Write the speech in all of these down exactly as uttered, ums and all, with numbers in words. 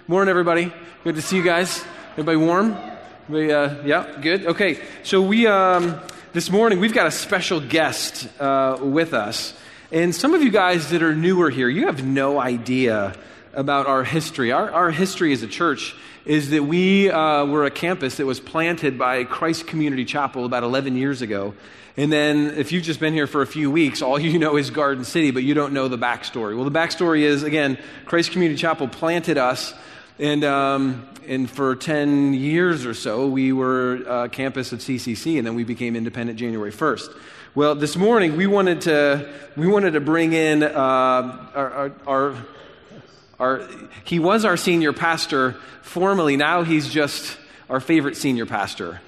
Morning, everybody. Good to see you guys. Everybody warm? Everybody, uh, yeah, good. Okay, so we um, this morning we've got a special guest uh, with us, and some of you guys that are newer here, you have no idea about our history. Our, our history as a church is that we uh, were a campus that was planted by Christ Community Chapel about eleven years ago. And then if you've just been here for a few weeks, all you know is Garden City, but you don't know the backstory. Well, the backstory is, again, Christ Community Chapel planted us, and um, and for ten years or so, we were a campus of C C C, and then we became independent January first. Well, this morning, we wanted to we wanted to bring in uh, our, our, our Our, he was our senior pastor formerly. Now he's just our favorite senior pastor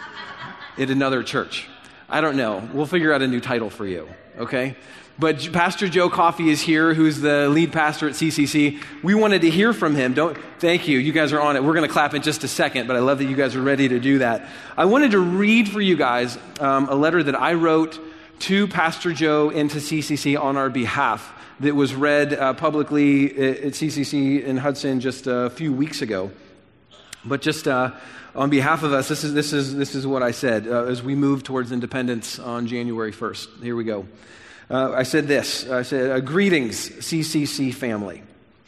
at another church. I don't know. We'll figure out a new title for you, okay? But Pastor Joe Coffey is here, who's the lead pastor at C C C. We wanted to hear from him. Don't. Thank you. You guys are on it. We're going to clap in just a second, but I love that you guys are ready to do that. I wanted to read for you guys um, a letter that I wrote to Pastor Joe and to C C C on our behalf, that was read uh, publicly at C C C in Hudson just a few weeks ago. But just uh, on behalf of us, this is this is this is what I said uh, as we move towards independence on January first. Here we go. Uh, I said this. I said, uh, "Greetings, C C C family.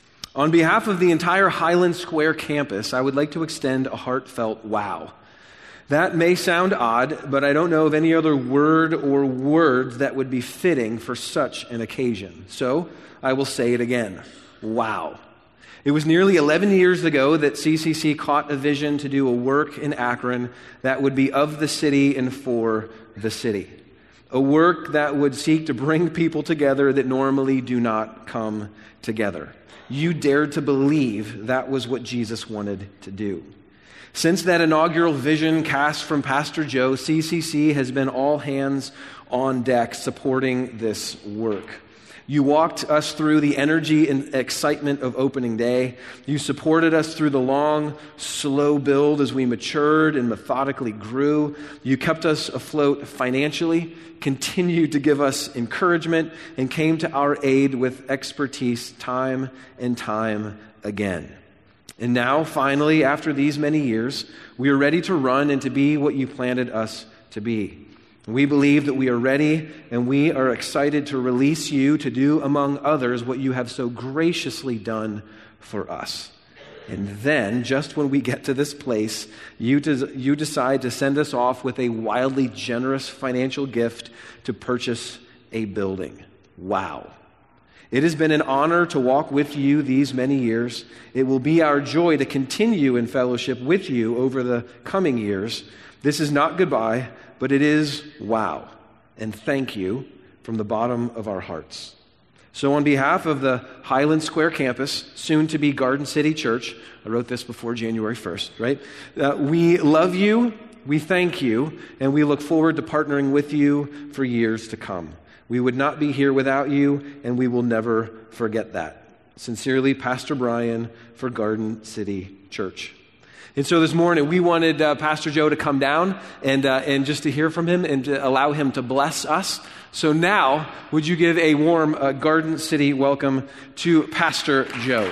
On behalf of the entire Highland Square campus, I would like to extend a heartfelt wow. That may sound odd, but I don't know of any other word or words that would be fitting for such an occasion. So I will say it again. Wow. It was nearly eleven years ago that C C C caught a vision to do a work in Akron that would be of the city and for the city. A work that would seek to bring people together that normally do not come together. You dared to believe that was what Jesus wanted to do. Since that inaugural vision cast from Pastor Joe, C C C has been all hands on deck supporting this work. You walked us through the energy and excitement of opening day. You supported us through the long, slow build as we matured and methodically grew. You kept us afloat financially, continued to give us encouragement, and came to our aid with expertise time and time again. And now, finally, after these many years, we are ready to run and to be what you planted us to be. We believe that we are ready, and we are excited to release you to do, among others, what you have so graciously done for us. And then, just when we get to this place, you, des- you decide to send us off with a wildly generous financial gift to purchase a building. Wow. It has been an honor to walk with you these many years. It will be our joy to continue in fellowship with you over the coming years. This is not goodbye, but it is wow. And thank you from the bottom of our hearts. So on behalf of the Highland Square campus, soon to be Garden City Church, I wrote this before January first, right? Uh, we love you, we thank you, and we look forward to partnering with you for years to come. We would not be here without you, and we will never forget that. Sincerely, Pastor Brian for Garden City Church." And so this morning, we wanted uh, Pastor Joe to come down and uh, and just to hear from him and to allow him to bless us. So now, would you give a warm uh, Garden City welcome to Pastor Joe?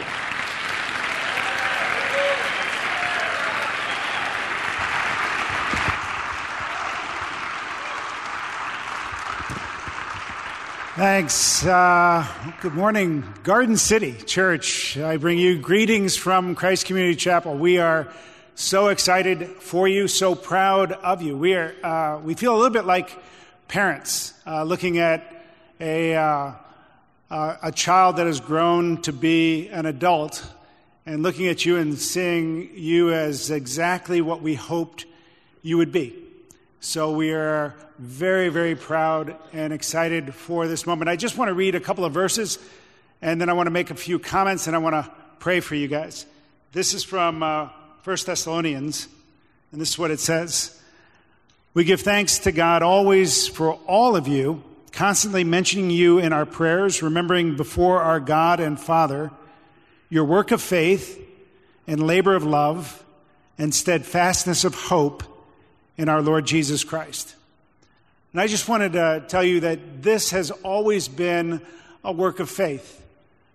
Thanks. Uh, good morning, Garden City Church. I bring you greetings from Christ Community Chapel. We are so excited for you, so proud of you. We are. Uh, we feel a little bit like parents uh, looking at a uh, uh, a child that has grown to be an adult and looking at you and seeing you as exactly what we hoped you would be. So we are very, very proud and excited for this moment. I just want to read a couple of verses, and then I want to make a few comments, and I want to pray for you guys. This is from uh, First Thessalonians, and this is what it says. "We give thanks to God always for all of you, constantly mentioning you in our prayers, remembering before our God and Father your work of faith and labor of love and steadfastness of hope in our Lord Jesus Christ." And I just wanted to tell you that this has always been a work of faith.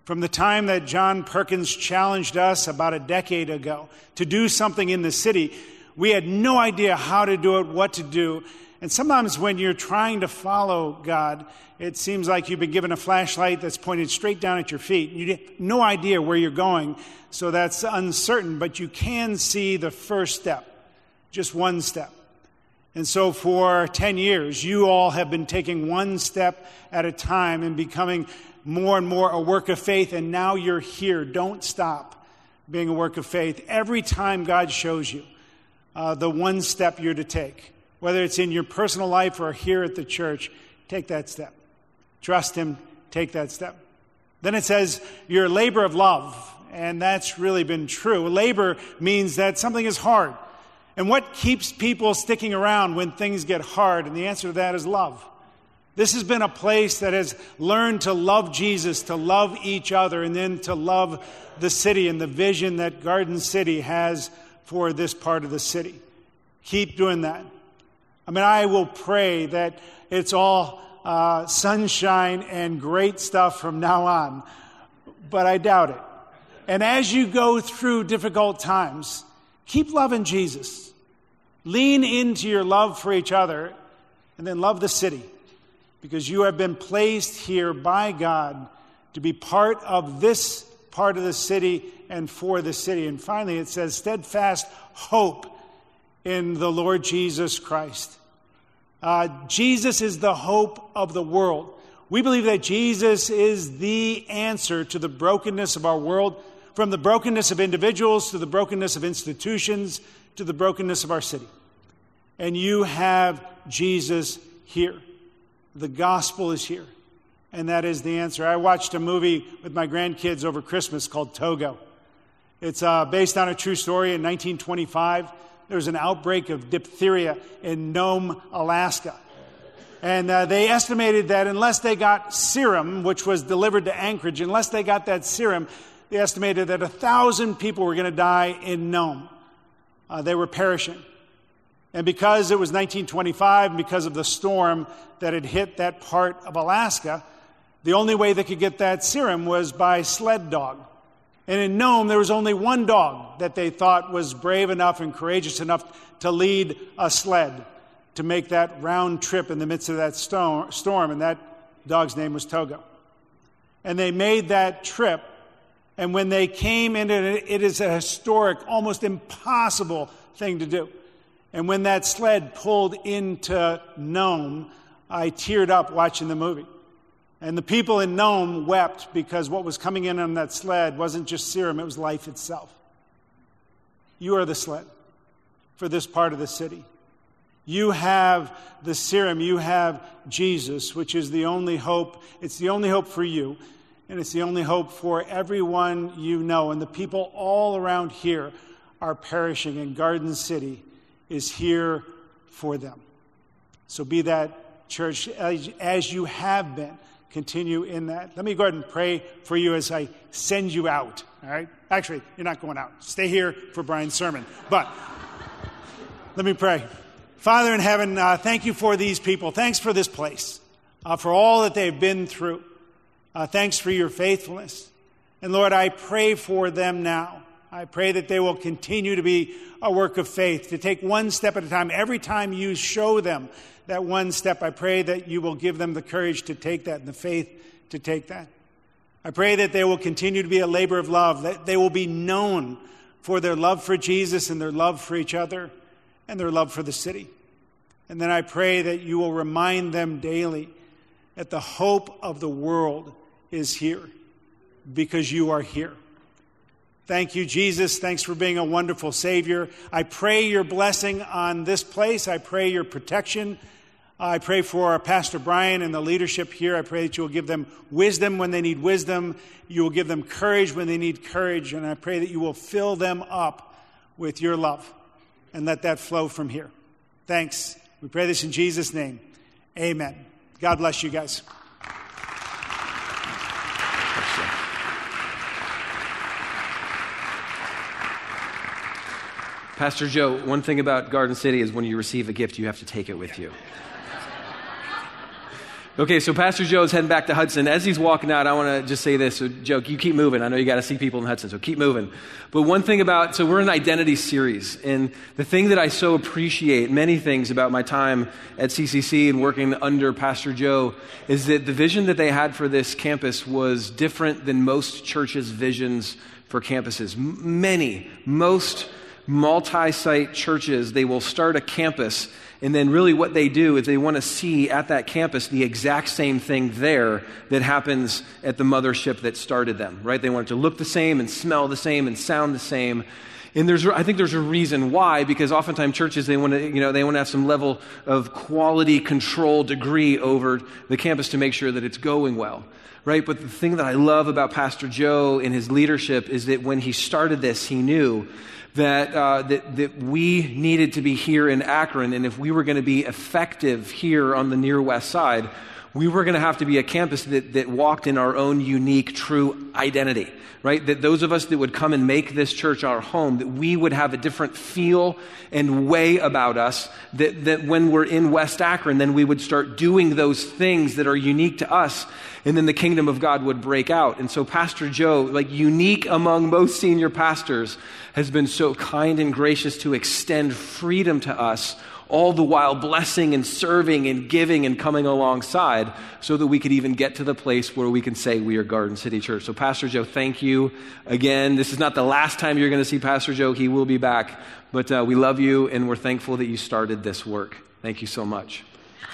From the time that John Perkins challenged us about a decade ago to do something in the city, we had no idea how to do it, what to do. And sometimes when you're trying to follow God, it seems like you've been given a flashlight that's pointed straight down at your feet. You have no idea where you're going, so that's uncertain, but you can see the first step, just one step. And so for ten years, you all have been taking one step at a time and becoming more and more a work of faith, and now you're here. Don't stop being a work of faith. Every time God shows you uh, the one step you're to take, whether it's in your personal life or here at the church, take that step. Trust Him, take that step. Then it says, your labor of love, and that's really been true. Labor means that something is hard. And what keeps people sticking around when things get hard? And the answer to that is love. This has been a place that has learned to love Jesus, to love each other, and then to love the city and the vision that Garden City has for this part of the city. Keep doing that. I mean, I will pray that it's all uh, sunshine and great stuff from now on, but I doubt it. And as you go through difficult times, keep loving Jesus. Lean into your love for each other, and then love the city. Because you have been placed here by God to be part of this part of the city and for the city. And finally, it says, steadfast hope in the Lord Jesus Christ. Uh, Jesus is the hope of the world. We believe that Jesus is the answer to the brokenness of our world, from the brokenness of individuals to the brokenness of institutions to the brokenness of our city. And you have Jesus here. The gospel is here, and that is the answer. I watched a movie with my grandkids over Christmas called Togo. It's uh, based on a true story. In nineteen twenty-five, there was an outbreak of diphtheria in Nome, Alaska. And uh, they estimated that unless they got serum, which was delivered to Anchorage, unless they got that serum, they estimated that a thousand people were going to die in Nome. Uh, they were perishing. And because it was nineteen twenty-five, and because of the storm that had hit that part of Alaska, the only way they could get that serum was by sled dog. And in Nome, there was only one dog that they thought was brave enough and courageous enough to lead a sled to make that round trip in the midst of that storm, and that dog's name was Togo. And they made that trip, and when they came into it, it is a historic, almost impossible thing to do. And when that sled pulled into Nome, I teared up watching the movie. And the people in Nome wept because what was coming in on that sled wasn't just serum, it was life itself. You are the sled for this part of the city. You have the serum, you have Jesus, which is the only hope. It's the only hope for you, and it's the only hope for everyone you know. And the people all around here are perishing, and Garden City is here for them. So be that, church, as, as you have been. Continue in that. Let me go ahead and pray for you as I send you out. All right? Actually, you're not going out. Stay here for Brian's sermon. But let me pray. Father in heaven, uh, thank you for these people. Thanks for this place, uh, for all that they've been through. Uh, thanks for your faithfulness. And Lord, I pray for them now. I pray that they will continue to be a work of faith, to take one step at a time. Every time you show them that one step, I pray that you will give them the courage to take that and the faith to take that. I pray that they will continue to be a labor of love, that they will be known for their love for Jesus and their love for each other and their love for the city. And then I pray that you will remind them daily that the hope of the world is here because you are here. Thank you, Jesus. Thanks for being a wonderful Savior. I pray your blessing on this place. I pray your protection. I pray for Pastor Brian and the leadership here. I pray that you will give them wisdom when they need wisdom. You will give them courage when they need courage. And I pray that you will fill them up with your love and let that flow from here. Thanks. We pray this in Jesus' name. Amen. God bless you guys. Pastor Joe, one thing about Garden City is when you receive a gift, you have to take it with you. Okay, so Pastor Joe's heading back to Hudson. As he's walking out, I want to just say this. So, Joe, you keep moving. I know you got to see people in Hudson, so keep moving. But one thing about, so we're in an identity series, and the thing that I so appreciate, many things about my time at C C C and working under Pastor Joe, is that the vision that they had for this campus was different than most churches' visions for campuses. M- many, most multi-site churches, they will start a campus, and then really what they do is they want to see at that campus the exact same thing there that happens at the mothership that started them, right? They want it to look the same and smell the same and sound the same. And there's, I think there's a reason why, because oftentimes churches, they want to, you know, they want to have some level of quality control degree over the campus to make sure that it's going well, right? But the thing that I love about Pastor Joe and his leadership is that when he started this, he knew that, uh, that that we needed to be here in Akron, and if we were going to be effective here on the near west side, we were going to have to be a campus that, that walked in our own unique, true identity, right? That those of us that would come and make this church our home, that we would have a different feel and way about us, that, that when we're in West Akron, then we would start doing those things that are unique to us, and then the kingdom of God would break out. And so Pastor Joe, like unique among most senior pastors, has been so kind and gracious to extend freedom to us, all the while blessing and serving and giving and coming alongside so that we could even get to the place where we can say we are Garden City Church. So Pastor Joe, thank you again. This is not the last time you're going to see Pastor Joe. He will be back. But uh, we love you, and we're thankful that you started this work. Thank you so much.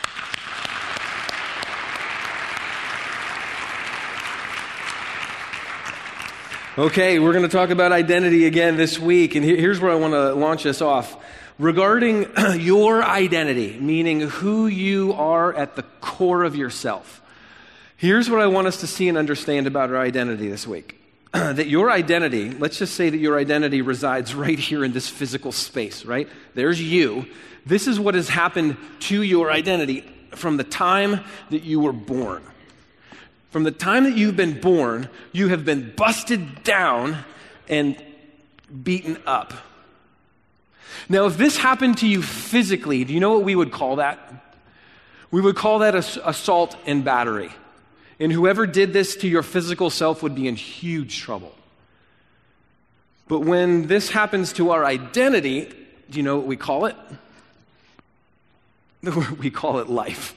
Okay, we're going to talk about identity again this week, and here's where I want to launch us off. Regarding your identity, meaning who you are at the core of yourself, here's what I want us to see and understand about our identity this week. That your identity, let's just say that your identity resides right here in this physical space, right? There's you. This is what has happened to your identity from the time that you were born. From the time that you've been born, you have been busted down and beaten up. Now, if this happened to you physically, do you know what we would call that? We would call that assault and battery. And whoever did this to your physical self would be in huge trouble. But when this happens to our identity, do you know what we call it? We call it life.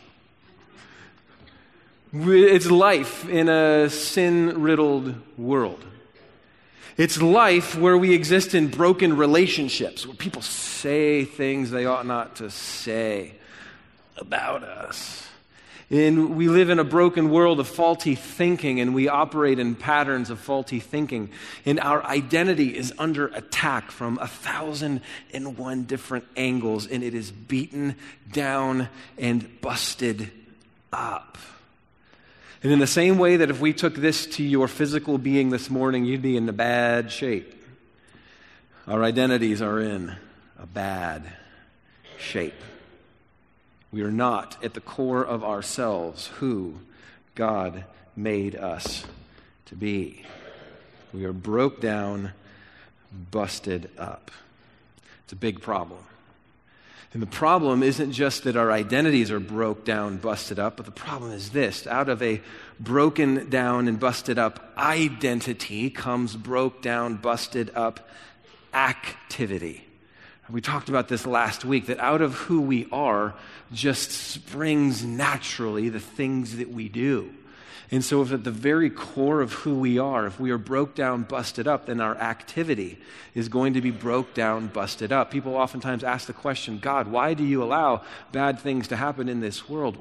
It's life in a sin-riddled world. It's life where we exist in broken relationships, where people say things they ought not to say about us. And we live in a broken world of faulty thinking, and we operate in patterns of faulty thinking. And our identity is under attack from a thousand and one different angles, and it is beaten down and busted up. And in the same way that if we took this to your physical being this morning, you'd be in a bad shape. Our identities are in a bad shape. We are not at the core of ourselves who God made us to be. We are broke down, busted up. It's a big problem. And the problem isn't just that our identities are broke down, busted up, but the problem is this. Out of a broken down and busted up identity comes broke down, busted up activity. We talked about this last week, that out of who we are just springs naturally the things that we do. And so if at the very core of who we are, if we are broke down, busted up, then our activity is going to be broke down, busted up. People oftentimes ask the question, God, why do you allow bad things to happen in this world?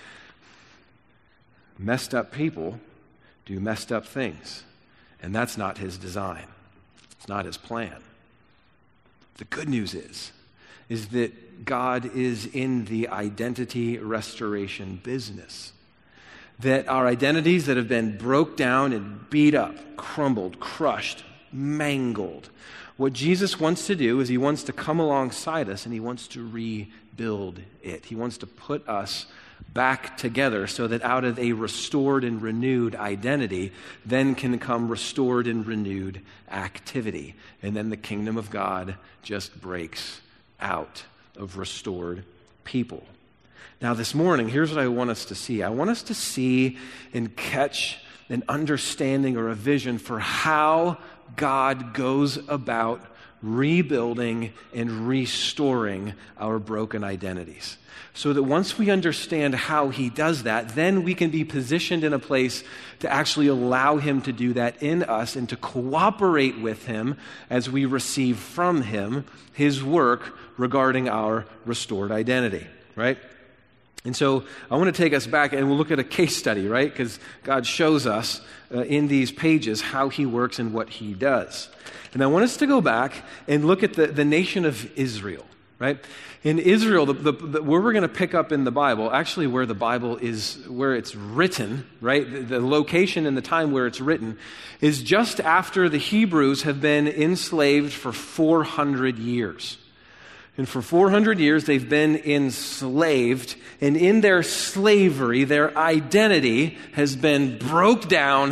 Messed up people do messed up things. And that's not his design. It's not his plan. The good news is, is that God is in the identity restoration business. That our identities that have been broke down and beat up, crumbled, crushed, mangled. What Jesus wants to do is he wants to come alongside us and he wants to rebuild it. He wants to put us back together so that out of a restored and renewed identity, then can come restored and renewed activity. And then the kingdom of God just breaks out of restored people. Now this morning, here's what I want us to see. I want us to see and catch an understanding or a vision for how God goes about rebuilding and restoring our broken identities. So that once we understand how he does that, then we can be positioned in a place to actually allow him to do that in us and to cooperate with him as we receive from him his work regarding our restored identity, right? And so I want to take us back and we'll look at a case study, right? Because God shows us uh, in these pages how he works and what he does. And I want us to go back and look at the, the nation of Israel, right? In Israel, the, the, the, where we're going to pick up in the Bible, actually where the Bible is, where it's written, right? The, the location and the time where it's written is just after the Hebrews have been enslaved for four hundred years. And for four hundred years, they've been enslaved. And in their slavery, their identity has been broke down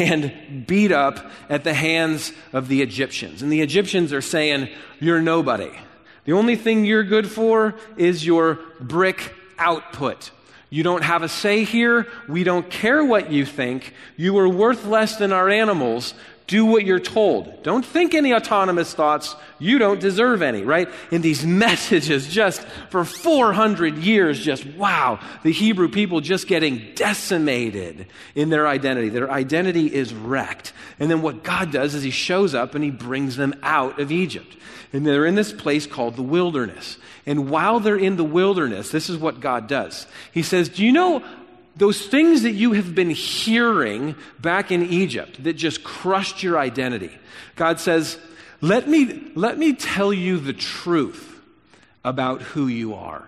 and beat up at the hands of the Egyptians. And the Egyptians are saying, you're nobody. The only thing you're good for is your brick output. You don't have a say here. We don't care what you think. You are worth less than our animals. Do what you're told. Don't think any autonomous thoughts. You don't deserve any, right? And these messages just for four hundred years, just wow, the Hebrew people just getting decimated in their identity. Their identity is wrecked. And then what God does is he shows up and he brings them out of Egypt. And they're in this place called the wilderness. And while they're in the wilderness, this is what God does. He says, do you know those things that you have been hearing back in Egypt that just crushed your identity? God says, let me, let me tell you the truth about who you are.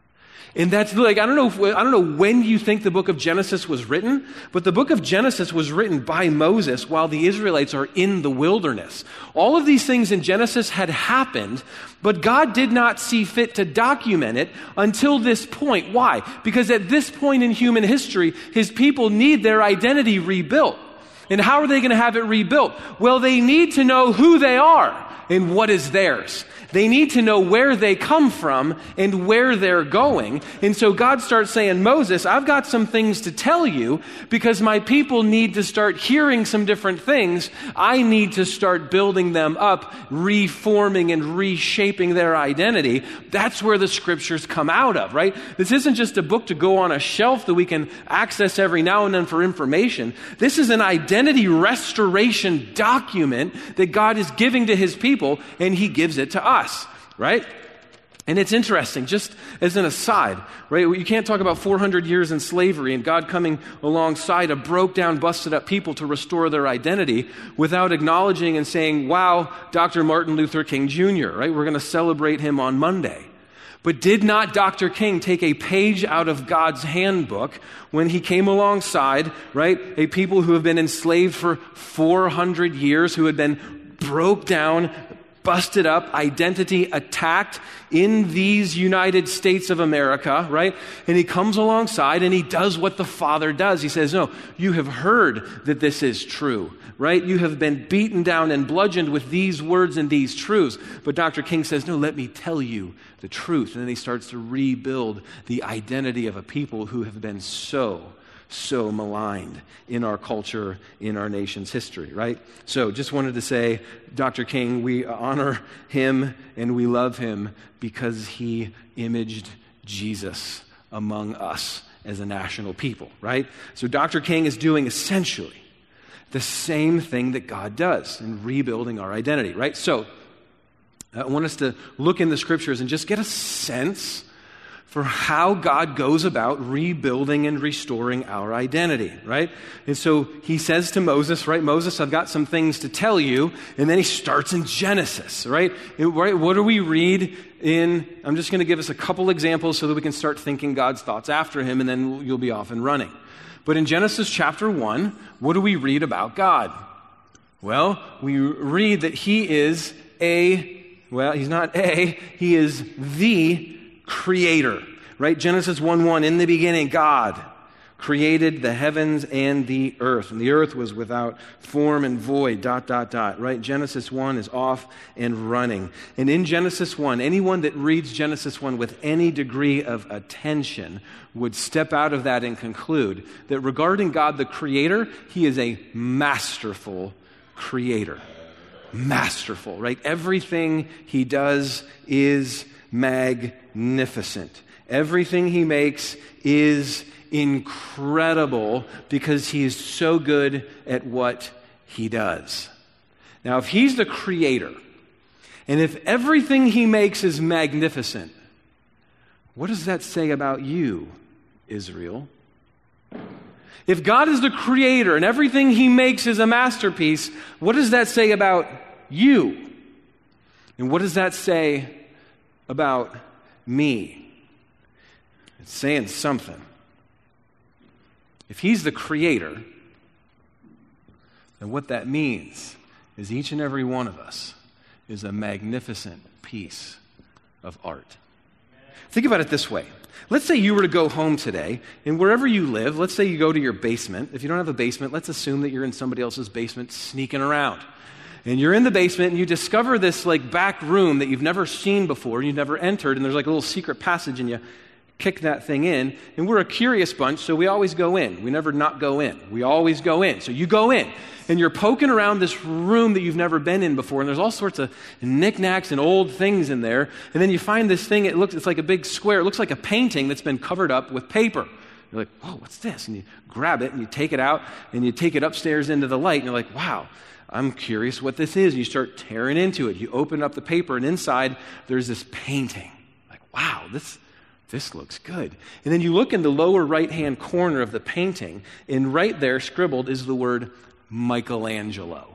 And that's like, I don't know, if, I don't know when you think the book of Genesis was written, but the book of Genesis was written by Moses while the Israelites are in the wilderness. All of these things in Genesis had happened, but God did not see fit to document it until this point. Why? Because at this point in human history, his people need their identity rebuilt. And how are they going to have it rebuilt? Well, they need to know who they are and what is theirs. They need to know where they come from and where they're going. And so God starts saying, Moses, I've got some things to tell you because my people need to start hearing some different things. I need to start building them up, reforming and reshaping their identity. That's where the scriptures come out of, right? This isn't just a book to go on a shelf that we can access every now and then for information. This is an identity restoration document that God is giving to his people, and he gives it to us. Us, right? And it's interesting, just as an aside, right? You can't talk about four hundred years in slavery and God coming alongside a broke down, busted up people to restore their identity without acknowledging and saying, wow, Doctor Martin Luther King Junior, right? We're going to celebrate him on Monday. But did not Doctor King take a page out of God's handbook when he came alongside, right? A people who have been enslaved for four hundred years, who had been broke down, busted up, identity attacked in these United States of America, right? And he comes alongside and he does what the Father does. He says, no, you have heard that this is true, right? You have been beaten down and bludgeoned with these words and these truths. But Doctor King says, no, let me tell you the truth. And then he starts to rebuild the identity of a people who have been so so maligned in our culture, in our nation's history, right? So just wanted to say, Doctor King, we honor him and we love him because he imaged Jesus among us as a national people, right? So Doctor King is doing essentially the same thing that God does in rebuilding our identity, right? So I want us to look in the scriptures and just get a sense for how God goes about rebuilding and restoring our identity, right? And so he says to Moses, right, Moses, I've got some things to tell you. And then he starts in Genesis, right? It, right? What do we read in, I'm just going to give us a couple examples so that we can start thinking God's thoughts after him, and then you'll be off and running. But in Genesis chapter one, what do we read about God? Well, we read that he is a, well, he's not a, he is the creator, right? Genesis one one, in the beginning, God created the heavens and the earth. And the earth was without form and void, dot, dot, dot, right? Genesis one is off and running. And in Genesis one, anyone that reads Genesis one with any degree of attention would step out of that and conclude that regarding God the Creator, He is a masterful creator. Masterful, right? Everything He does is magnificent. Everything He makes is incredible because He is so good at what He does. Now, if He's the creator, and if everything He makes is magnificent, what does that say about you, Israel? If God is the creator and everything He makes is a masterpiece, what does that say about you? And what does that say about me? It's saying something. If He's the creator, then what that means is each and every one of us is a magnificent piece of art. Think about it this way. Let's say you were to go home today, and wherever you live, let's say you go to your basement. If you don't have a basement, let's assume that you're in somebody else's basement sneaking around. And you're in the basement, and you discover this like back room that you've never seen before, you've never entered, and there's like a little secret passage, and you kick that thing in, and we're a curious bunch, so we always go in. We never not go in. We always go in. So you go in, and you're poking around this room that you've never been in before, and there's all sorts of knickknacks and old things in there, and then you find this thing, it looks, it's like a big square, it looks like a painting that's been covered up with paper. You're like, whoa, what's this? And you grab it, and you take it out, and you take it upstairs into the light, and you're like, wow, I'm curious what this is. And you start tearing into it. You open up the paper, and inside, there's this painting. Like, wow, this... This looks good. And then you look in the lower right-hand corner of the painting, and right there, scribbled, is the word Michelangelo.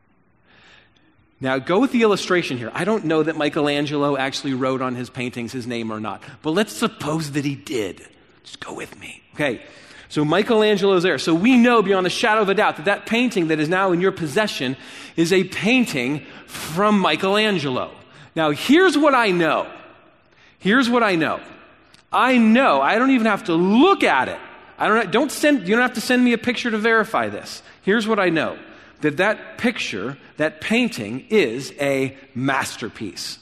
Now, go with the illustration here. I don't know that Michelangelo actually wrote on his paintings his name or not, but let's suppose that he did. Just go with me. Okay, so Michelangelo's there. So we know beyond a shadow of a doubt that that painting that is now in your possession is a painting from Michelangelo. Now, here's what I know. Here's what I know. I know, I don't even have to look at it. I don't, don't send, you don't have to send me a picture to verify this. Here's what I know, that that picture, that painting is a masterpiece.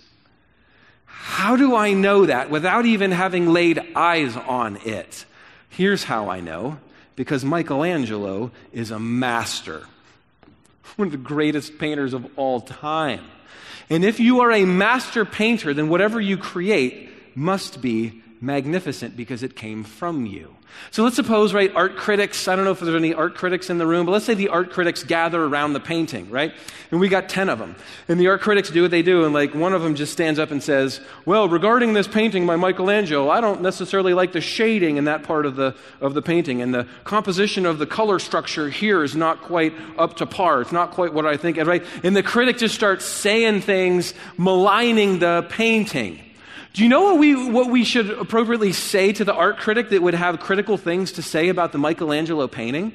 How do I know that without even having laid eyes on it? Here's how I know, because Michelangelo is a master, one of the greatest painters of all time. And if you are a master painter, then whatever you create must be magnificent because it came from you. So let's suppose, right, art critics, I don't know if there's any art critics in the room, but let's say the art critics gather around the painting, right? And we got ten of them. And the art critics do what they do, and like one of them just stands up and says, well, regarding this painting by Michelangelo, I don't necessarily like the shading in that part of the of the painting, and the composition of the color structure here is not quite up to par. It's not quite what I think, right? And the critic just starts saying things, maligning the painting. Do you know what we what we should appropriately say to the art critic that would have critical things to say about the Michelangelo painting?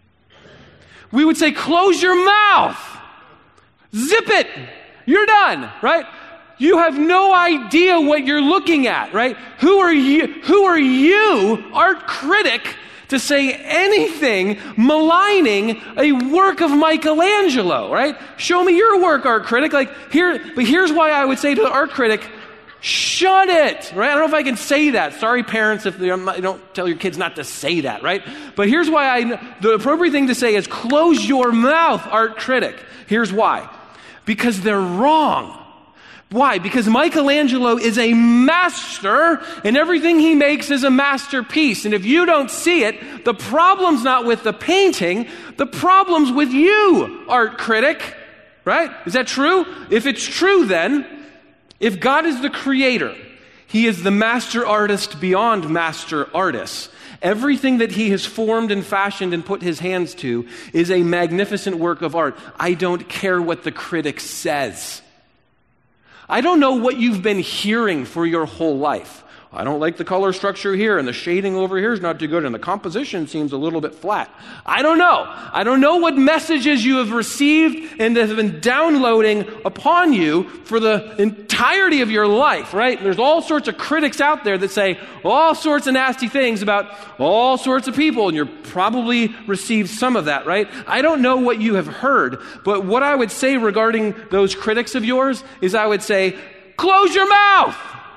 We would say, close your mouth. Zip it. You're done, right? You have no idea what you're looking at, right? Who are you, who are you, art critic, to say anything maligning a work of Michelangelo, right? Show me your work, art critic. Like here, but here's why I would say to the art critic, shut it, right? I don't know if I can say that. Sorry, parents, if you don't tell your kids not to say that, right? But here's why I, the appropriate thing to say is close your mouth, art critic. Here's why. Because they're wrong. Why? Because Michelangelo is a master, and everything he makes is a masterpiece. And if you don't see it, the problem's not with the painting, the problem's with you, art critic, right? Is that true? If it's true, then, if God is the creator, He is the master artist beyond master artists. Everything that He has formed and fashioned and put His hands to is a magnificent work of art. I don't care what the critic says. I don't know what you've been hearing for your whole life. I don't like the color structure here, and the shading over here is not too good, and the composition seems a little bit flat. I don't know. I don't know what messages you have received and that have been downloading upon you for the entirety of your life, right? There's all sorts of critics out there that say all sorts of nasty things about all sorts of people, and you're probably received some of that, right? I don't know what you have heard, but what I would say regarding those critics of yours is I would say, close your mouth!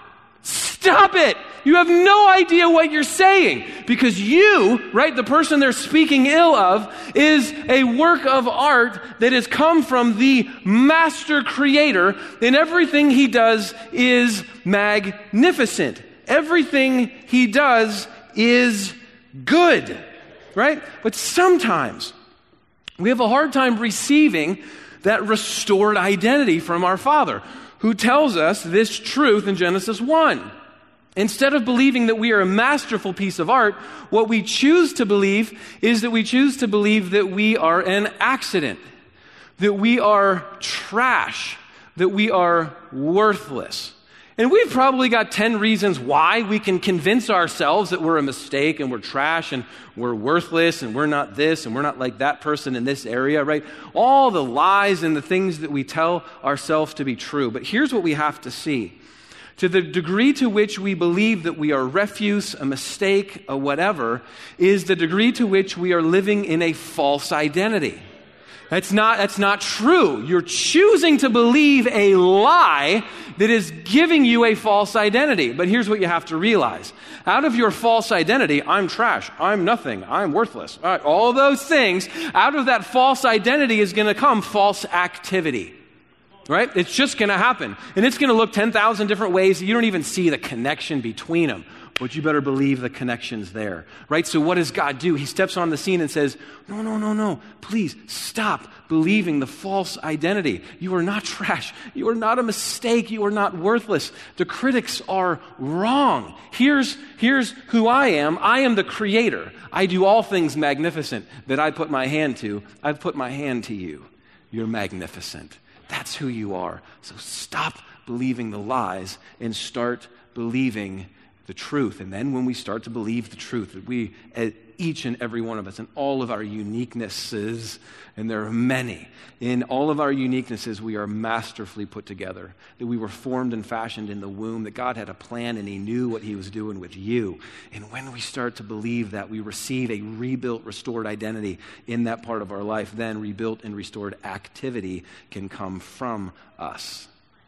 Stop it! You have no idea what you're saying, because you, right, the person they're speaking ill of, is a work of art that has come from the master creator, and everything he does is magnificent. Everything he does is good, right? But sometimes we have a hard time receiving that restored identity from our Father, who tells us this truth in Genesis one. Instead of believing that we are a masterful piece of art, what we choose to believe is that we choose to believe that we are an accident, that we are trash, that we are worthless. And we've probably got ten reasons why we can convince ourselves that we're a mistake and we're trash and we're worthless and we're not this and we're not like that person in this area, right? All the lies and the things that we tell ourselves to be true. But here's what we have to see. To the degree to which we believe that we are refuse, a mistake, a whatever, is the degree to which we are living in a false identity. That's not, that's not true. You're choosing to believe a lie that is giving you a false identity. But here's what you have to realize. Out of your false identity, I'm trash, I'm nothing, I'm worthless, all right, all those things, out of that false identity is going to come false activity. Right? It's just going to happen. And it's going to look ten thousand different ways. You don't even see the connection between them. But you better believe the connection's there. Right? So what does God do? He steps on the scene and says, no, no, no, no. Please stop believing the false identity. You are not trash. You are not a mistake. You are not worthless. The critics are wrong. Here's, here's who I am. I am the creator. I do all things magnificent that I put my hand to. I've put my hand to you. You're magnificent. That's who you are. So stop believing the lies and start believing the truth. And then when we start to believe the truth, that we, each and every one of us, in all of our uniquenesses, and there are many, in all of our uniquenesses, we are masterfully put together, that we were formed and fashioned in the womb, that God had a plan and he knew what he was doing with you. And when we start to believe that, we receive a rebuilt, restored identity in that part of our life, then rebuilt and restored activity can come from us.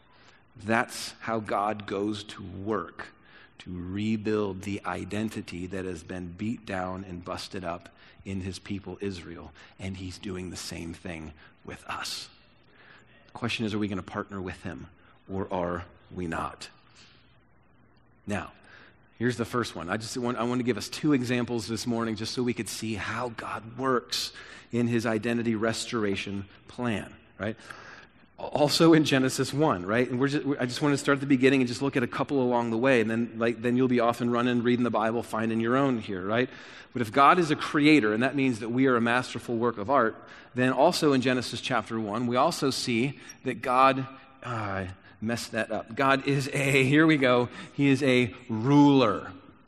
That's how God goes to work to rebuild the identity that has been beat down and busted up in his people Israel. And he's doing the same thing with us. The question is, are we going to partner with him or are we not? Now, here's the first one. I just want, I want to give us two examples this morning just so we could see how God works in his identity restoration plan, right? Also in Genesis one, right? And we're just, I just want to start at the beginning and just look at a couple along the way, and then like then you'll be off and running, reading the Bible, finding your own here, right? But if God is a creator, and that means that we are a masterful work of art, then also in Genesis chapter one, we also see that God, uh, I messed that up. God is a, here we go, he is a ruler.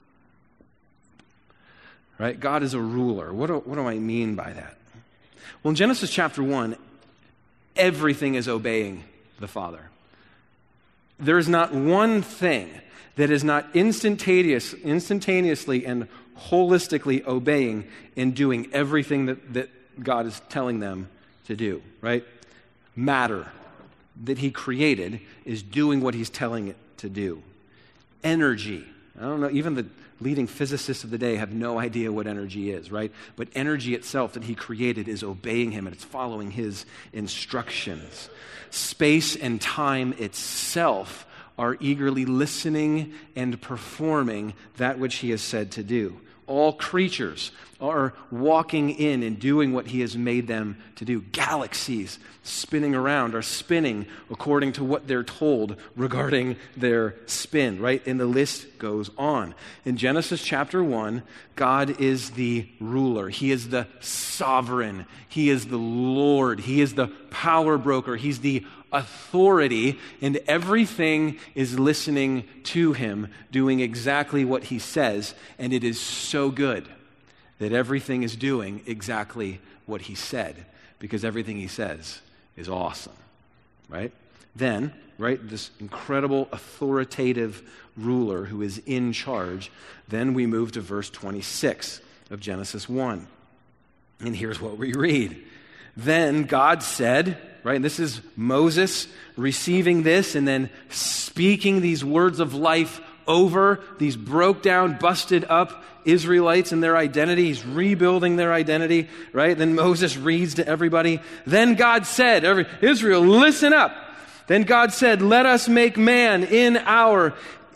Right? God is a ruler. What do, what do I mean by that? Well, in Genesis chapter one, everything is obeying the Father. There is not one thing that is not instantaneous, instantaneously and holistically obeying and doing everything that, that God is telling them to do, right? Matter that he created is doing what he's telling it to do. Energy. I don't know, even the leading physicists of the day have no idea what energy is, right? But energy itself that he created is obeying him and it's following his instructions. Space and time itself are eagerly listening and performing that which he has said to do. All creatures are walking in and doing what he has made them to do. Galaxies spinning around are spinning according to what they're told regarding their spin, right? And the list goes on. In Genesis chapter one, God is the ruler. He is the sovereign. He is the Lord. He is the power broker. He's the authority, and everything is listening to him, doing exactly what he says, and it is so good that everything is doing exactly what he said, because everything he says is awesome, right? Then, right, this incredible authoritative ruler who is in charge, then we move to verse twenty-six of Genesis one. And here's what we read. Then God said, right, and this is Moses receiving this and then speaking these words of life over these broke down, busted up Israelites and their identity. He's rebuilding their identity, right? Then Moses reads to everybody. Then God said, every, Israel, listen up. Then God said, let us make man in our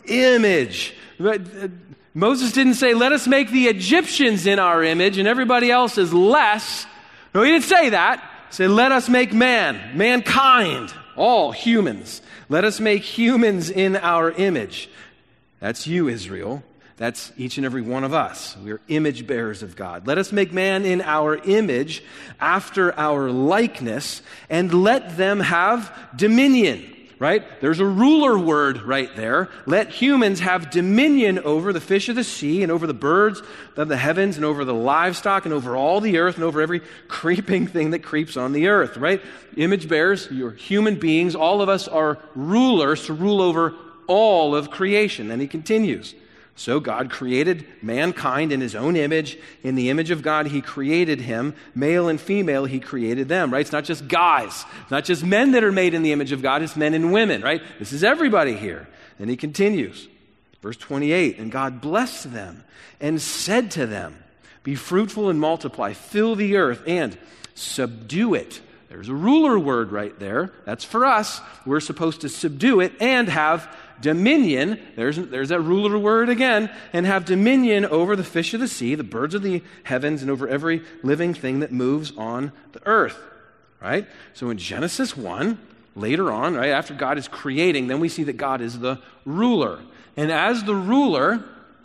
image. Right? Moses didn't say, let us make the Egyptians in our image and everybody else is less. No, he didn't say that. He said, let us make man, mankind, all humans. Let us make humans in our image. That's you, Israel. That's each and every one of us. We are image bearers of God. Let us make man in our image, after our likeness, and let them have dominion. Right? There's a ruler word right there. Let humans have dominion over the fish of the sea and over the birds of the heavens and over the livestock and over all the earth and over every creeping thing that creeps on the earth, right? Image bearers, you're human beings. All of us are rulers to rule over all of creation. And he continues. So God created mankind in his own image. In the image of God, he created him. Male and female, he created them, right? It's not just guys. It's not just men that are made in the image of God. It's men and women, right? This is everybody here. And he continues. Verse twenty-eight, and God blessed them and said to them, be fruitful and multiply, fill the earth and subdue it. There's a ruler word right there. That's for us. We're supposed to subdue it and have dominion, there's, there's that ruler word again, and have dominion over the fish of the sea, the birds of the heavens, and over every living thing that moves on the earth, right? So in Genesis one, later on, right, after God is creating, then we see that God is the ruler. And as the ruler,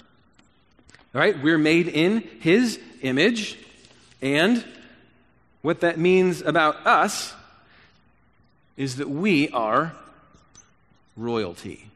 right, we're made in his image, and what that means about us is that we are royalty.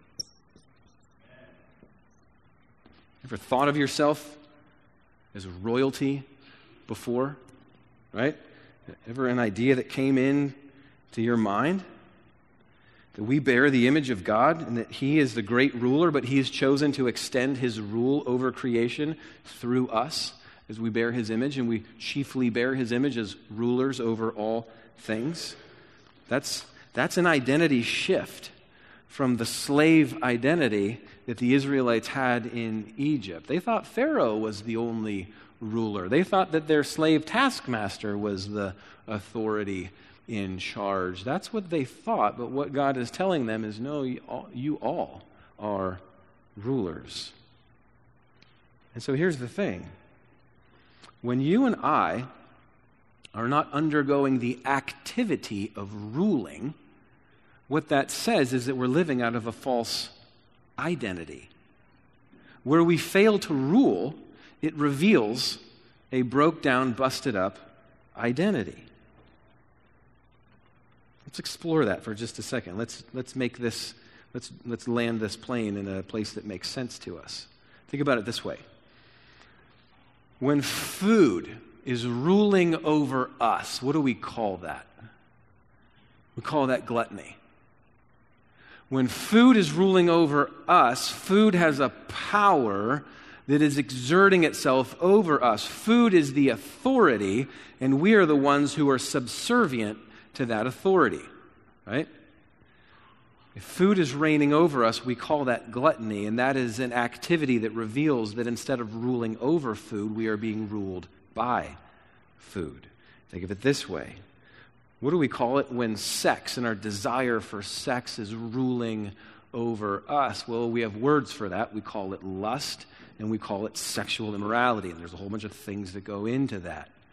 Ever thought of yourself as royalty before? Right? Ever an idea that came in to your mind? That we bear the image of God and that he is the great ruler, but he has chosen to extend his rule over creation through us as we bear his image, and we chiefly bear his image as rulers over all things. That's, that's an identity shift from the slave identity that the Israelites had in Egypt. They thought Pharaoh was the only ruler. They thought that their slave taskmaster was the authority in charge. That's what they thought, but what God is telling them is, no, you all, you all are rulers. And so here's the thing. When you and I are not undergoing the activity of ruling, what that says is that we're living out of a false identity. Where we fail to rule, it reveals a broke down, busted up identity. Let's explore that for just a second. Let's let's make this let's let's land this plane in a place that makes sense to us. Think about it this way. When food is ruling over us, what do we call that? We call that gluttony. When food is ruling over us, food has a power that is exerting itself over us. Food is the authority, and we are the ones who are subservient to that authority, right? If food is reigning over us, we call that gluttony, and that is an activity that reveals that instead of ruling over food, we are being ruled by food. Think of it this way. What do we call it when sex and our desire for sex is ruling over us? Well, we have words for that. We call it lust, and we call it sexual immorality, and there's a whole bunch of things that go into that.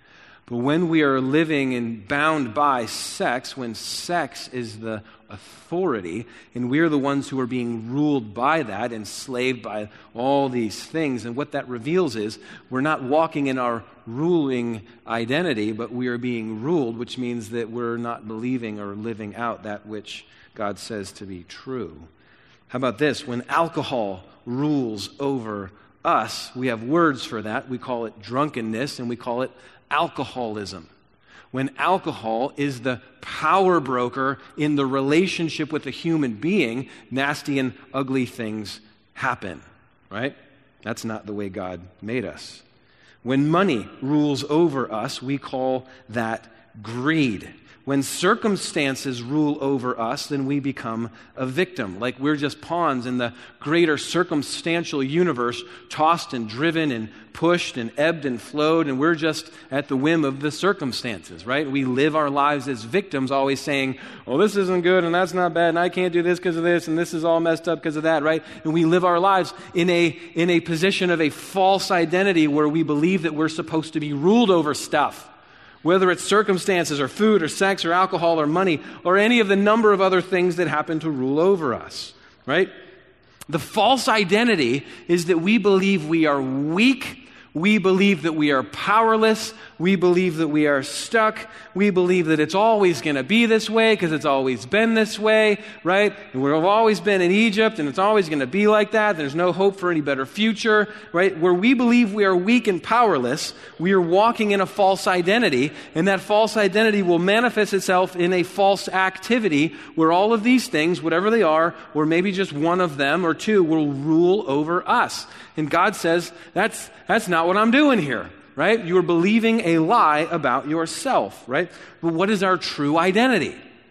But when we are living and bound by sex, when sex is the authority, and we're the ones who are being ruled by that, enslaved by all these things, and what that reveals is we're not walking in our ruling identity, but we are being ruled, which means that we're not believing or living out that which God says to be true. How about this? When alcohol rules over us, we have words for that. We call it drunkenness, and we call it alcoholism. When alcohol is the power broker in the relationship with a human being, nasty and ugly things happen, right? That's not the way God made us. When money rules over us, we call that greed. When circumstances rule over us, then we become a victim. Like we're just pawns in the greater circumstantial universe, tossed and driven and pushed and ebbed and flowed, and we're just at the whim of the circumstances, right? We live our lives as victims, always saying, well, this isn't good, and that's not bad, and I can't do this because of this, and this is all messed up because of that, right? And we live our lives in a, in a position of a false identity where we believe that we're supposed to be ruled over stuff. Whether it's circumstances or food or sex or alcohol or money or any of the number of other things that happen to rule over us, right? The false identity is that we believe we are weak. We believe that we are powerless. We believe that we are stuck. We believe that it's always going to be this way because it's always been this way, right? And we've always been in Egypt and it's always going to be like that. There's no hope for any better future, right? Where we believe we are weak and powerless, we are walking in a false identity, and that false identity will manifest itself in a false activity where all of these things, whatever they are, or maybe just one of them or two, will rule over us. And God says, that's, that's not what I'm doing here. Right? You are believing a lie about yourself, right? But what is our true identity?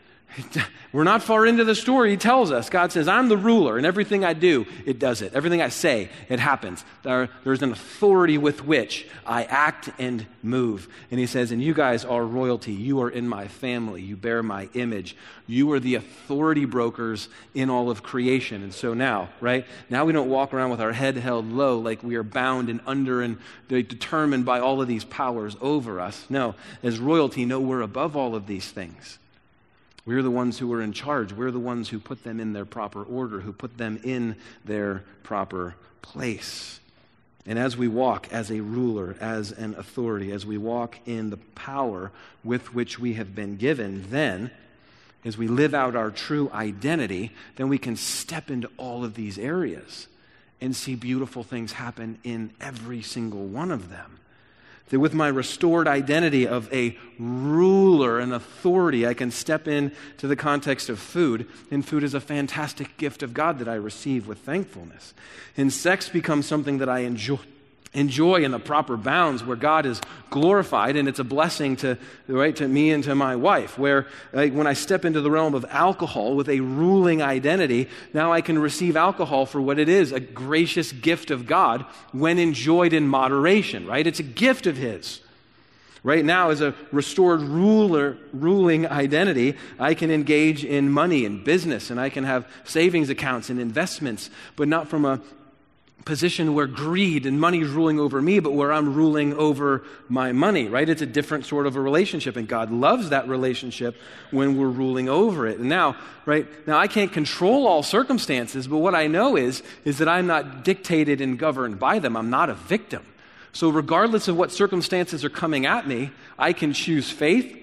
We're not far into the story. He tells us, God says, I'm the ruler, and everything I do, it does it. Everything I say, it happens. There, there's an authority with which I act and move. And he says, and you guys are royalty. You are in my family. You bear my image. You are the authority brokers in all of creation. And so now, right, now we don't walk around with our head held low like we are bound and under and determined by all of these powers over us. No, as royalty, no, we're above all of these things. We're the ones who are in charge. We're the ones who put them in their proper order, who put them in their proper place. And as we walk as a ruler, as an authority, as we walk in the power with which we have been given, then, as we live out our true identity, then we can step into all of these areas and see beautiful things happen in every single one of them. That with my restored identity of a ruler and authority, I can step into the context of food, and food is a fantastic gift of God that I receive with thankfulness. And sex becomes something that I enjoy, enjoy in the proper bounds where God is glorified, and it's a blessing to, right, to me and to my wife, where like, when I step into the realm of alcohol with a ruling identity, now I can receive alcohol for what it is, a gracious gift of God when enjoyed in moderation, right? It's a gift of His. Right now, as a restored ruler, ruling identity, I can engage in money and business, and I can have savings accounts and investments, but not from a position where greed and money is ruling over me, but where I'm ruling over my money, right? It's a different sort of a relationship, and God loves that relationship when we're ruling over it. And now, right, now I can't control all circumstances, but what I know is, is that I'm not dictated and governed by them. I'm not a victim. So regardless of what circumstances are coming at me, I can choose faith,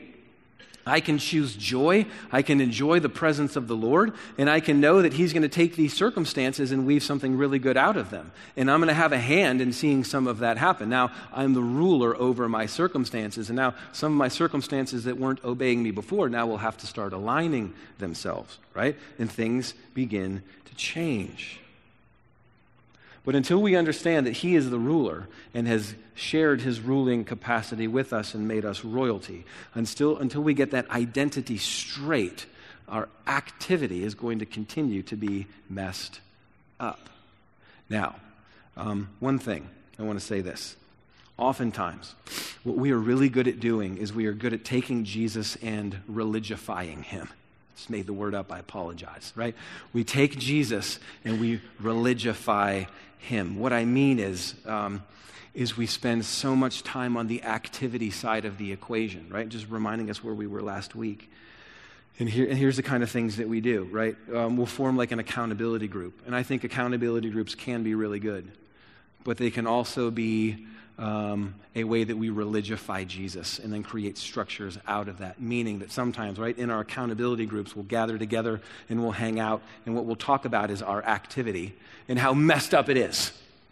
I can choose joy, I can enjoy the presence of the Lord, and I can know that He's going to take these circumstances and weave something really good out of them. And I'm going to have a hand in seeing some of that happen. Now, I'm the ruler over my circumstances, and now some of my circumstances that weren't obeying me before now will have to start aligning themselves, right? And things begin to change. But until we understand that He is the ruler and has shared His ruling capacity with us and made us royalty, until, until we get that identity straight, our activity is going to continue to be messed up. Now, um, one thing, I want to say this. Oftentimes, what we are really good at doing is we are good at taking Jesus and religifying Him. just made the word up, I apologize, right? We take Jesus and we religify him. What I mean is, um, is we spend so much time on the activity side of the equation, right? Just reminding us where we were last week. And, here, and here's the kind of things that we do, right? Um, we'll form like an accountability group. And I think accountability groups can be really good, but they can also be um, a way that we religify Jesus and then create structures out of that. Meaning that sometimes, right, in our accountability groups, we'll gather together and we'll hang out, and what we'll talk about is our activity and how messed up it is.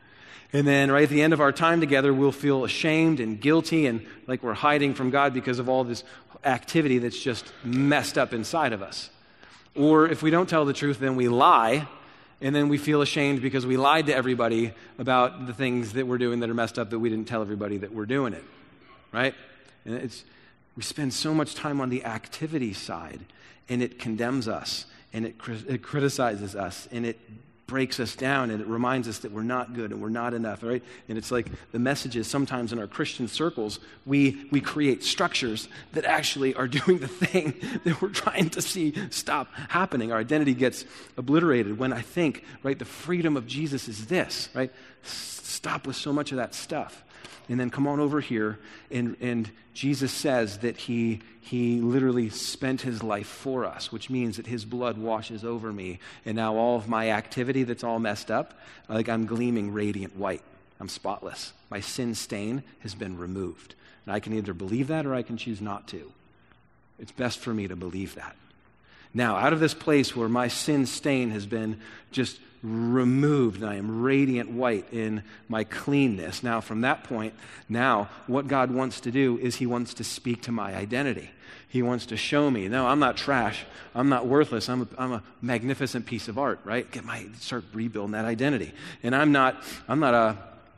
And then right at the end of our time together, we'll feel ashamed and guilty and like we're hiding from God because of all this activity that's just messed up inside of us. Or if we don't tell the truth, then we lie, and then we feel ashamed because we lied to everybody about the things that we're doing that are messed up that we didn't tell everybody that we're doing it, right? And it's we spend so much time on the activity side, and it condemns us, and it, it criticizes us, and it breaks us down, and it reminds us that we're not good and we're not enough, right? And it's like the message is sometimes in our Christian circles, we we create structures that actually are doing the thing that we're trying to see stop happening. Our identity gets obliterated when I think, right, the freedom of Jesus is this, right? Stop with so much of that stuff. And then come on over here, and, and Jesus says that he, he literally spent his life for us, which means that his blood washes over me, and now all of my activity that's all messed up, like I'm gleaming radiant white. I'm spotless. My sin stain has been removed. And I can either believe that or I can choose not to. It's best for me to believe that. Now, out of this place where my sin stain has been just removed, and I am radiant white in my cleanness. Now, from that point, now, what God wants to do is he wants to speak to my identity. He wants to show me, no, I'm not trash. I'm not worthless. I'm a, I'm a magnificent piece of art, right? Get my, start rebuilding that identity. And I'm not, I'm not a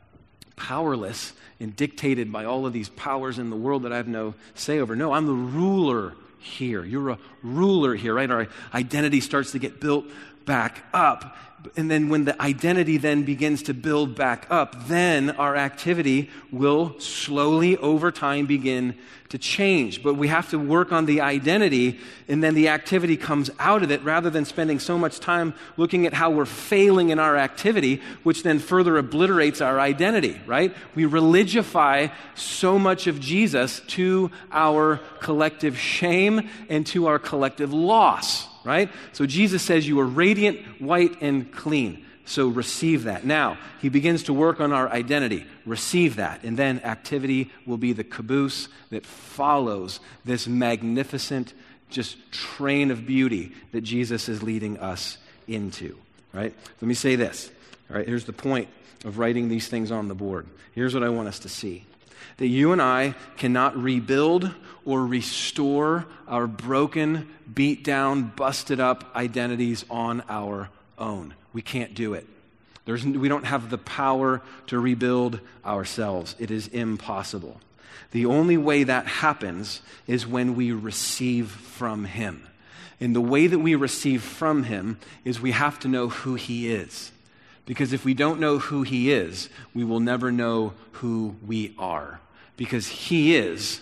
powerless and dictated by all of these powers in the world that I have no say over. No, I'm the ruler here. You're a ruler here, right? Our identity starts to get built back up. And then when the identity then begins to build back up, then our activity will slowly over time begin to change. But we have to work on the identity, and then the activity comes out of it rather than spending so much time looking at how we're failing in our activity, which then further obliterates our identity, right? We religify so much of Jesus to our collective shame and to our collective loss. Right? So Jesus says you are radiant, white, and clean. So receive that. Now, he begins to work on our identity. Receive that. And then activity will be the caboose that follows this magnificent just train of beauty that Jesus is leading us into. Right? Let me say this. All right, here's the point of writing these things on the board. Here's what I want us to see. That you and I cannot rebuild or restore our broken, beat down, busted up identities on our own. We can't do it. There's, we don't have the power to rebuild ourselves. It is impossible. The only way that happens is when we receive from him. And the way that we receive from him is we have to know who he is. Because if we don't know who he is, we will never know who we are. Because he is,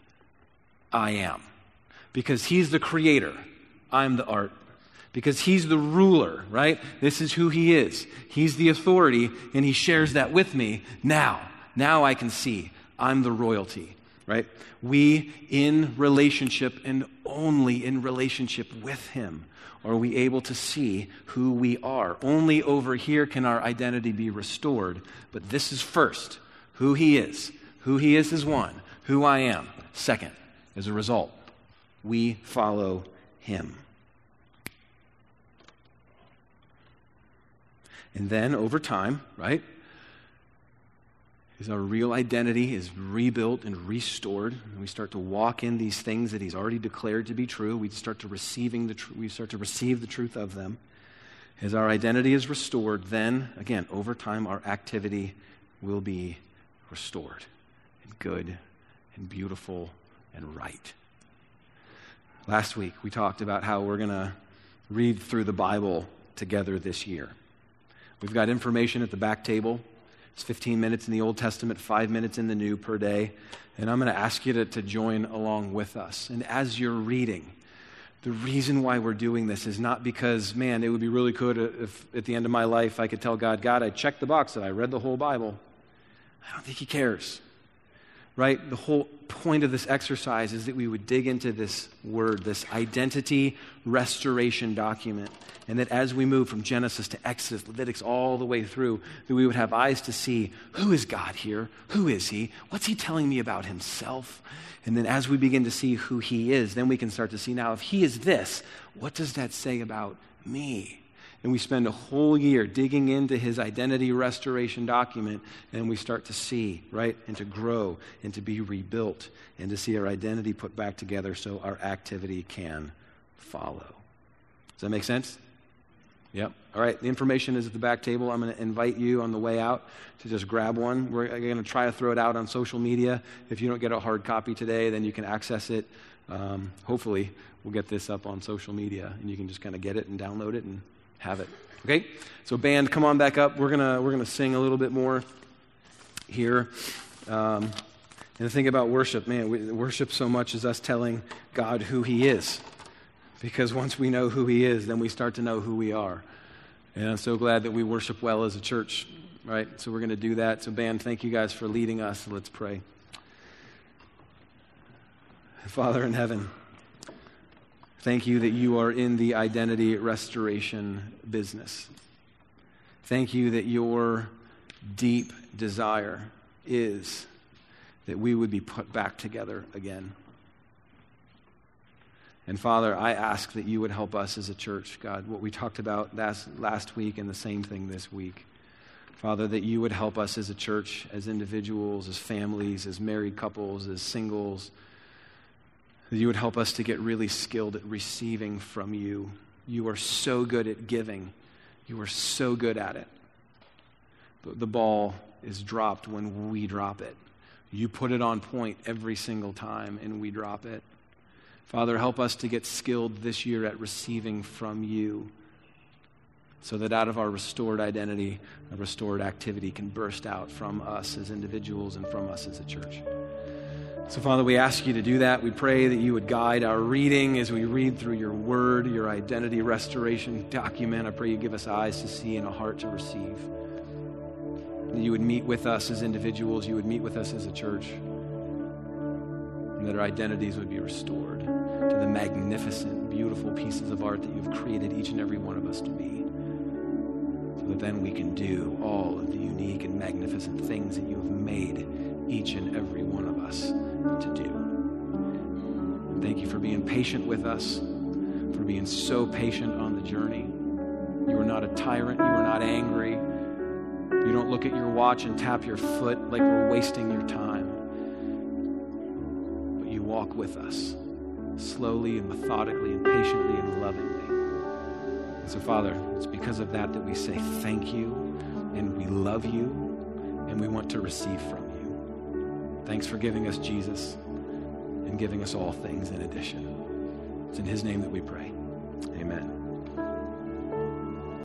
I am. Because he's the creator, I'm the art. Because he's the ruler, right? This is who he is. He's the authority, and he shares that with me. Now, now I can see I'm the royalty, right? We, in relationship and only in relationship with him, are we able to see who we are. Only over here can our identity be restored. But this is first, who he is. Who he is is one. Who I am, second. As a result, we follow him. And then over time, right, as our real identity is rebuilt and restored, and we start to walk in these things that he's already declared to be true, we start to receiving the tr- we start to receive the truth of them. As our identity is restored, then again, over time, our activity will be restored and good and beautiful and right. Last week, we talked about how we're going to read through the Bible together this year. We've got information at the back table. It's fifteen minutes in the Old Testament, five minutes in the New per day. And I'm going to ask you to, to join along with us. And as you're reading, The reason why we're doing this is not because, man, it would be really good if at the end of my life I could tell God, God, I checked the box that I read the whole Bible. I don't think he cares, right? The whole point of this exercise is that we would dig into this word, this identity restoration document, and that as we move from Genesis to Exodus, Leviticus, all the way through, that we would have eyes to see, who is God here? Who is he? What's he telling me about himself? And then as we begin to see who he is, then we can start to see, now, if he is this, what does that say about me? And we spend a whole year digging into his identity restoration document, and we start to see, right, and to grow, and to be rebuilt, and to see our identity put back together so our activity can follow. Does that make sense? Yep. All right, the information is at the back table. I'm going to invite you on the way out to just grab one. We're going to try to throw it out on social media. If you don't get a hard copy today, then you can access it. Um, hopefully, we'll get this up on social media, and you can just kind of get it and download it and have it. Okay? So band, come on back up. We're gonna we're gonna sing a little bit more here. Um, and the thing about worship, man, we, worship so much is us telling God who he is. Because once we know who he is, then we start to know who we are. And I'm so glad that we worship well as a church, right? So we're going to do that. So band, thank you guys for leading us. Let's pray. Father in heaven, thank you that you are in the identity restoration business. Thank you that your deep desire is that we would be put back together again. And Father, I ask that you would help us as a church, God, what we talked about last, last week and the same thing this week. Father, that you would help us as a church, as individuals, as families, as married couples, as singles, that you would help us to get really skilled at receiving from you. You are so good at giving. You are so good at it. But the ball is dropped when we drop it. You put it on point every single time, and we drop it. Father, help us to get skilled this year at receiving from you so that out of our restored identity, a restored activity can burst out from us as individuals and from us as a church. So, Father, we ask you to do that. We pray that you would guide our reading as we read through your word, your identity restoration document. I pray you give us eyes to see and a heart to receive. That you would meet with us as individuals, you would meet with us as a church, and that our identities would be restored to the magnificent, beautiful pieces of art that you've created each and every one of us to be, so that then we can do all of the unique and magnificent things that you have made each and every one of us to do. And thank you for being patient with us, for being so patient on the journey. You are not a tyrant. You are not angry. You don't look at your watch and tap your foot like we're wasting your time. But you walk with us slowly and methodically and patiently and lovingly. And so, Father, it's because of that that we say thank you, and we love you, and we want to receive from you. Thanks for giving us Jesus and giving us all things in addition. It's in his name that we pray. Amen.